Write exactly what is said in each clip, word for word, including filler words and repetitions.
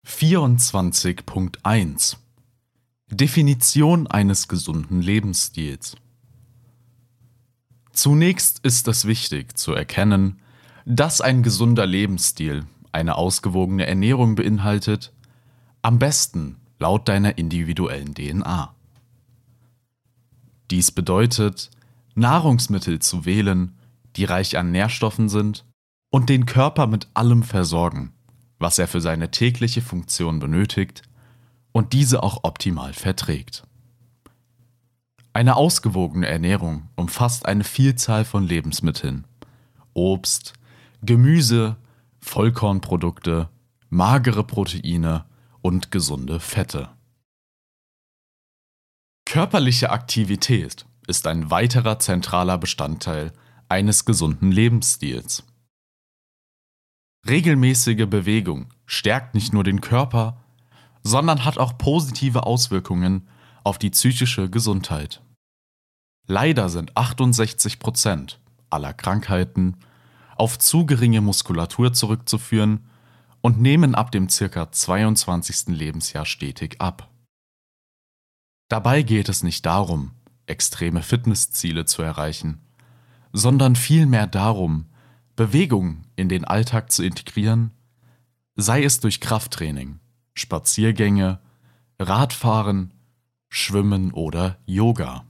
vierundzwanzig Punkt eins Definition eines gesunden Lebensstils. Zunächst ist es wichtig zu erkennen, dass ein gesunder Lebensstil eine ausgewogene Ernährung beinhaltet, am besten laut deiner individuellen D N A. Dies bedeutet, Nahrungsmittel zu wählen, die reich an Nährstoffen sind und den Körper mit allem versorgen, was er für seine tägliche Funktion benötigt und diese auch optimal verträgt. Eine ausgewogene Ernährung umfasst eine Vielzahl von Lebensmitteln: Obst, Gemüse, Vollkornprodukte, magere Proteine und gesunde Fette. Körperliche Aktivität ist ein weiterer zentraler Bestandteil eines gesunden Lebensstils. Regelmäßige Bewegung stärkt nicht nur den Körper, sondern hat auch positive Auswirkungen auf die psychische Gesundheit. Leider sind achtundsechzig Prozent aller Krankheiten auf zu geringe Muskulatur zurückzuführen und nehmen ab dem ca. zweiundzwanzigsten Lebensjahr stetig ab. Dabei geht es nicht darum, extreme Fitnessziele zu erreichen, sondern vielmehr darum, Bewegung in den Alltag zu integrieren, sei es durch Krafttraining, Spaziergänge, Radfahren, Schwimmen oder Yoga.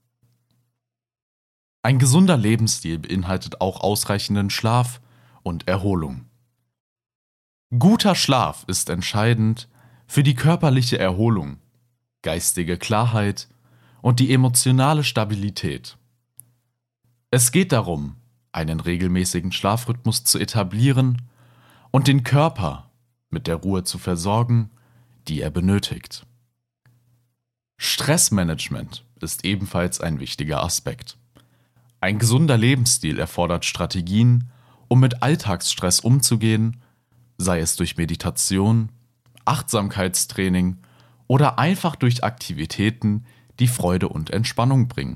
Ein gesunder Lebensstil beinhaltet auch ausreichenden Schlaf und Erholung. Guter Schlaf ist entscheidend für die körperliche Erholung, geistige Klarheit und die emotionale Stabilität. Es geht darum, einen regelmäßigen Schlafrhythmus zu etablieren und den Körper mit der Ruhe zu versorgen, die er benötigt. Stressmanagement ist ebenfalls ein wichtiger Aspekt. Ein gesunder Lebensstil erfordert Strategien, um mit Alltagsstress umzugehen, sei es durch Meditation, Achtsamkeitstraining oder einfach durch Aktivitäten, die Freude und Entspannung bringen.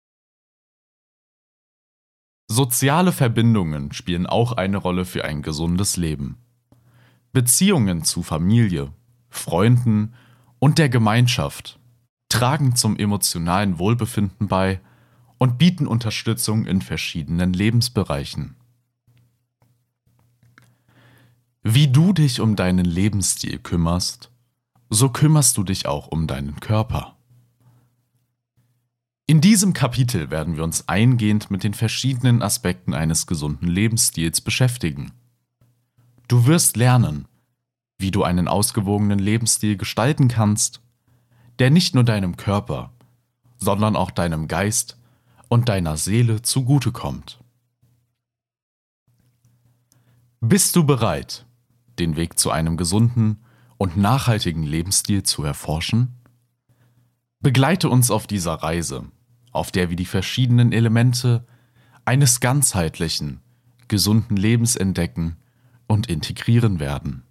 Soziale Verbindungen spielen auch eine Rolle für ein gesundes Leben. Beziehungen zu Familie, Freunden und der Gemeinschaft tragen zum emotionalen Wohlbefinden bei und bieten Unterstützung in verschiedenen Lebensbereichen. Wie du dich um deinen Lebensstil kümmerst, so kümmerst du dich auch um deinen Körper. In diesem Kapitel werden wir uns eingehend mit den verschiedenen Aspekten eines gesunden Lebensstils beschäftigen. Du wirst lernen, wie du einen ausgewogenen Lebensstil gestalten kannst, der nicht nur deinem Körper, sondern auch deinem Geist und deiner Seele zugutekommt. Bist du bereit, den Weg zu einem gesunden und nachhaltigen Lebensstil zu erforschen? Begleite uns auf dieser Reise, auf der wir die verschiedenen Elemente eines ganzheitlichen, gesunden Lebens entdecken und integrieren werden.